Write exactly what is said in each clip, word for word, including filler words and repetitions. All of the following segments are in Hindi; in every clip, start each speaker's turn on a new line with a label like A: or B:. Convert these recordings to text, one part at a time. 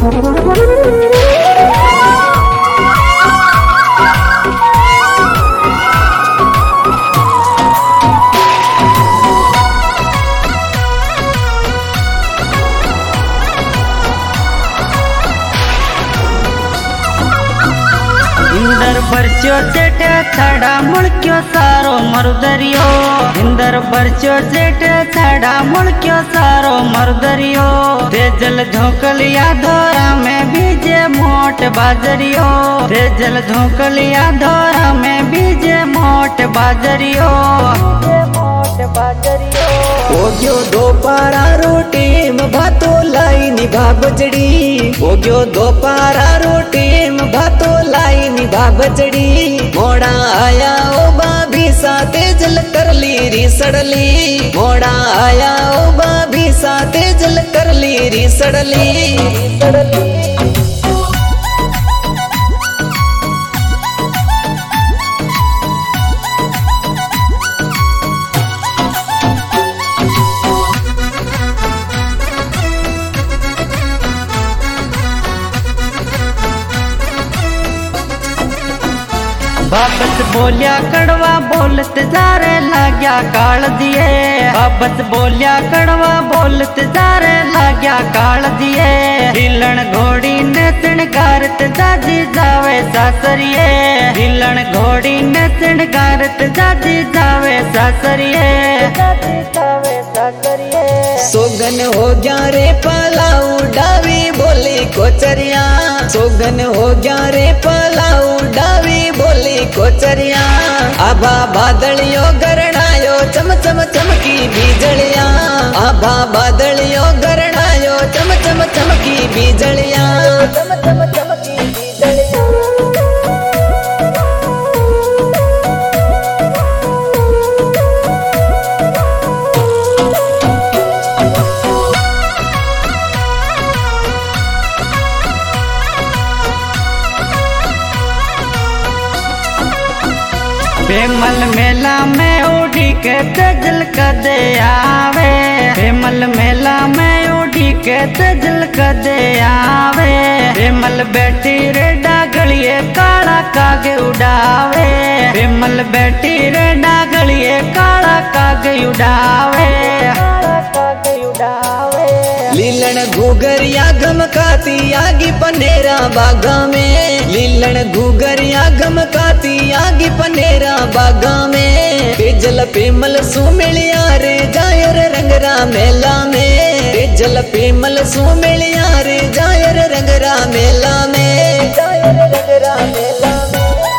A: इंदर परचो सेठ थाड़ा मुड़क्यो सारो मरुदरियो। इंदर परचो सेठ थाड़ा मुड़क्यो सारो मरुदरियो। तेजल झोंकलिया धोरा में बीजे मोट बाजरियो। तेजल झोंकलिया धोरा में बीजे मोट बाजरियो। मोट बाजरियो हो गयो दोपारा रोटी में भातो लाई निभा बजड़ी। हो गयो दोपारा रोटी में भातो लाई निभा बजड़ी। मोड़ा आया ओ बाभी सा तेजल कर ली री सड़ली। मोड़ा आया ओ बाभी सा तेजल कर ली री सड़ली सड़ली। बाबत बोलिया कड़वा बोलत जारे लाग्या काल दिए। बाबत बोलिया कड़वा बोलत जारे लाग्या काल दिए। हिलन घोड़ी ने सिणगारत जाजी जावे सासरिये। हिलन घोड़ी ने सिणगारत जाजी जावे सासरिये। जावे सासरिये सोगन हो गया रे पलाऊ डावी बोली कोचरिया। सोगन हो गया रे पलाऊ डावी बोली कोचरिया। आभा बादलियों गरणायो चम चम चमकी बीजलिया। आभा बादलियों गरणायो चम चम चमकी बीजलिया। चम चम चमकी बीजलिया। बेमल मेला में उड़ी के तेजल कदे आवे। बेमल मेला में उड़ी के तेजल कदे आवे। बेमल बैठी रे डागलिए काला कागे उड़ावे। बेमल बैठी रे डागलिए काला कागे उड़ावे। काला कागे उड़ावे लीलन घुगरिया गमकाती आगी पनेरा बागा में। लीलन घुगरिया गमकाती आगी पनेरा बागा में। तेजल पेमल सुमिलिया रे जायर रंगरा मेला में। तेजल पेमल सुमिलिया रे जायर रंगरा मेला में। जायर रंगरा मेला में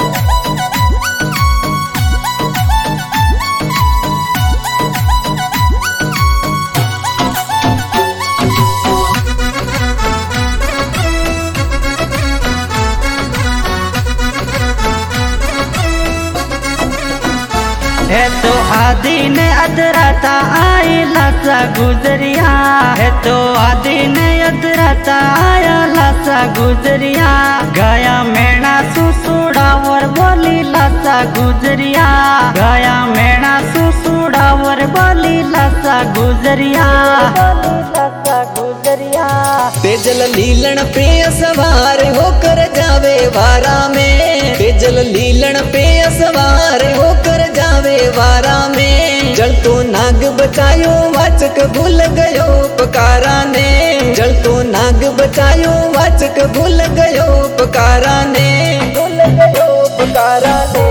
A: है तो आदि ने अधराता आई लासा गुजरिया। है तो आदि ने अधराता आया लासा गुजरिया। गाया मेणा सुसुड़ा और बोली लासा गुजरिया। गाया मेणा सुसुड़ा और बोली लासा गुजरिया। लासा गुजरिया तेजल लीलन पे सवार होकर जावे वारा में। तेजल लीलन पे सवार होकर जावे वारा में। जल तो नाग बचायो वाचक भूल गयो पकारा ने। जल तो नाग बचायो वाचक भूल गयो पकारा ने। भूल गयो पकारा ने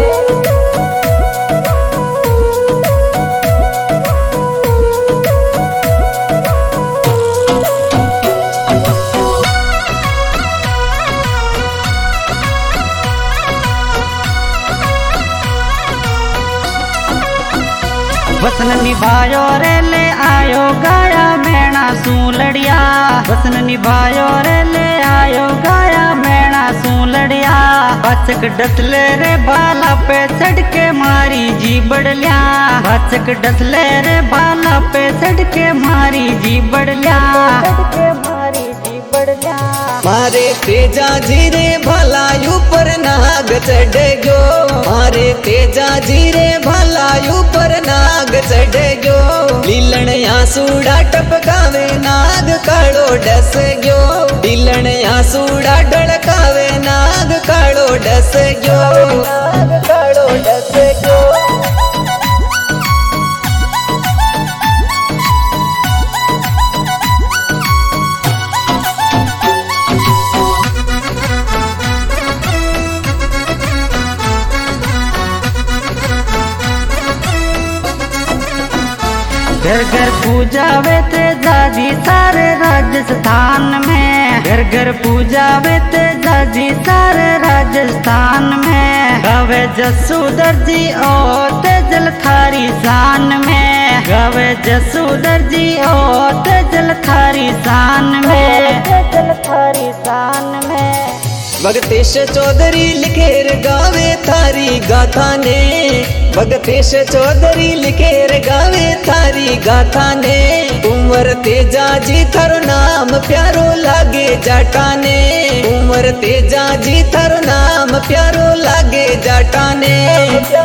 A: वसन निभायो रे ले आयो गाया मेणा सू लड़िया। वसन निभायो रे ले आयो गाया मेणा सू लड़िया। वाचक डसले रे बाला पे चढ़ के मारी जी बड़लिया। वाचक डसले रे बाला पे चढ़ के मारी जी बड़लिया। मारी जी पड़ल्या।
B: मारे तेजा जीरे भलायू पर नाग चढ़ गयो, मारे तेजा जीरे भलायू पर नाग चढ़ गयो। लीलण आंसूड़ा टपकावे नाग कालो डस गयो, लीलण आंसूड़ा ढड़कावे नाग कालो डस गयो, नाग कालो डस गयो।
A: घर घर पूजा वेते दादी सारे राजस्थान में, घर घर पूजा वेते दादी सारे राजस्थान में। गावे जसूदर जी ओ तेजल थारी शान में, गावे जसूदर जी ओ तेजल थारी शान में, तेजल थारी शान में।
B: भगतेश चौधरी लिखेर गावे थारी गाथा ने, भगतेश चौधरी लिखेर गावे थारी गाथा ने। उमर तेजा जी थारो नाम प्यारो लागे जाटा ने, उमर तेजा जी थारो नाम प्यारो लागे जाटा ने।